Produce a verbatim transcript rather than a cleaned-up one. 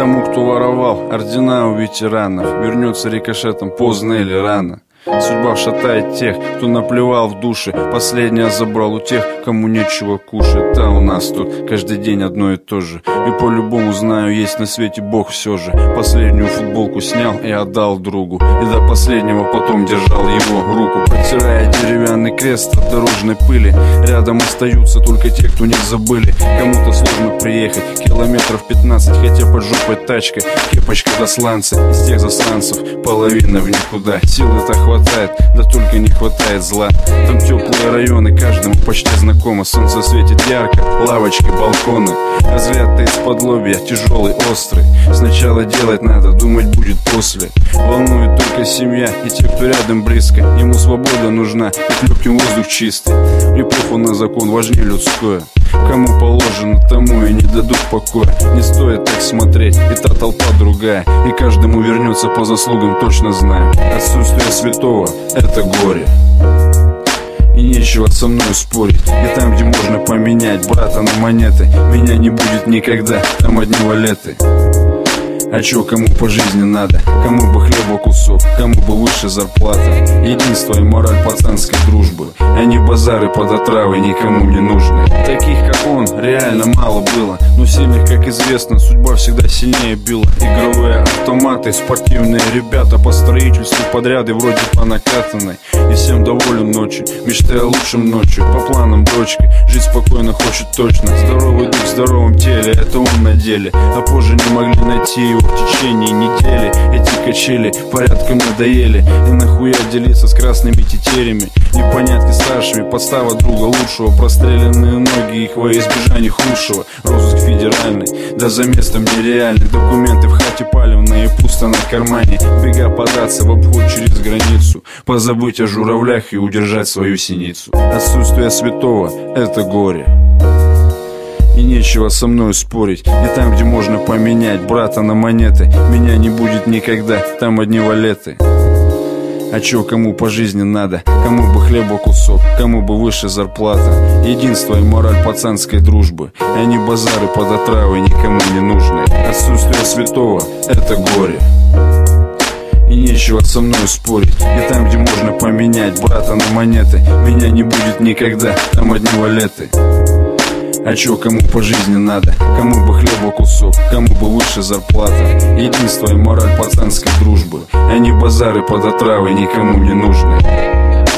Тому, кто воровал ордена у ветеранов, вернется рикошетом поздно или рано. Судьба шатает тех, кто наплевал в душе, последнее забрал у тех, кому нечего кушать. А у нас тут каждый день одно и то же. И по-любому знаю, есть на свете Бог все же. Последнюю футболку снял и отдал другу, и до последнего потом держал его руку, протирая деревянный крест от дорожной пыли. Рядом остаются только те, кто не забыли. Кому-то сложно приехать, километров пятнадцать, хотя под жопой тачка, кепочка до сланца. Из тех засранцев половина в никуда. Силы-то хватает, да только не хватает зла. Там теплые районы, каждому почти знакомо. Солнце светит ярко, лавочки, балконы. Взгляд-то из-под лобья, тяжелый, острый. Сначала делать надо, думать будет после. Волнует только семья и те, кто рядом близко. Ему свобода нужна, и легкий воздух чистый. Не похуй на закон, важнее людское. Кому положено, тому и не дадут покоя. Не стоит так смотреть, и та толпа другая. И каждому вернется по заслугам, точно знаю. Отсутствие святого — это горе. И нечего со мной спорить. И там, где можно поменять брата на монеты, меня не будет никогда, там одни валеты. А чё кому по жизни надо? Кому бы хлеба кусок, кому бы выше зарплата. Единство и мораль пацанской дружбы, а не базары под отравой никому не нужны. Таких как он реально мало было, но сильных, как известно, судьба всегда сильнее била. Игровые автоматы, спортивные ребята, по строительству подряды вроде по накатанной. И всем доволен ночью, мечты о лучшем ночью. По планам дочки, жить спокойно хочет точно. Здоровый дух в здоровом теле, это он на деле. А позже не могли найти его в течение недели. Эти качели порядком надоели. И нахуя делиться с красными тетерями? Непонятки старшими, подстава друга лучшего. Простреленные ноги их во избежание худшего. Розыск федеральный, да за местом нереальный. Документы в хате палевные, пусто на кармане. Бега податься в обход через границу. Позабыть о журавлях и удержать свою синицу. Отсутствие святого — это горе. И нечего со мной спорить. И там, где можно поменять брата на монеты, меня не будет никогда, там одни валеты. А чё кому по жизни надо? Кому бы хлеба кусок, кому бы выше зарплата. Единство и мораль пацанской дружбы, а не базары под отравой никому не нужны. Отсутствие святого — это горе. И нечего со мной спорить. И там, где можно поменять брата на монеты, меня не будет никогда, там одни валеты. А чё кому по жизни надо? Кому бы хлеба кусок, кому бы выше зарплата. Единство и мораль пацанской дружбы, а не базары под отравой никому не нужны.